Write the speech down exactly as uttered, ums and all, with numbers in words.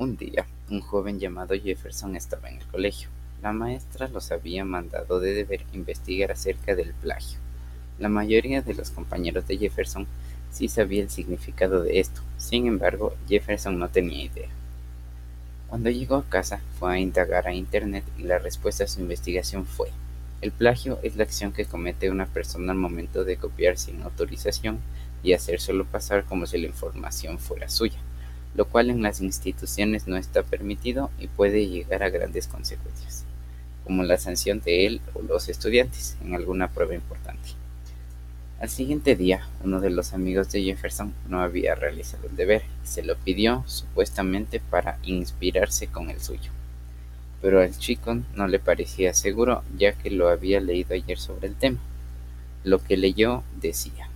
Un día, un joven llamado Jefferson estaba en el colegio. La maestra los había mandado de deber investigar acerca del plagio. La mayoría de los compañeros de Jefferson sí sabía el significado de esto. Sin embargo, Jefferson no tenía idea. Cuando llegó a casa, fue a indagar a internet y la respuesta a su investigación fue: el plagio es la acción que comete una persona al momento de copiar sin autorización y hacérselo pasar como si la información fuera suya, lo cual en las instituciones no está permitido y puede llegar a grandes consecuencias, como la sanción de él o los estudiantes en alguna prueba importante. Al siguiente día, uno de los amigos de Jefferson no había realizado el deber y se lo pidió supuestamente para inspirarse con el suyo. Pero al chico no le parecía seguro, ya que lo había leído ayer sobre el tema. Lo que leyó decía: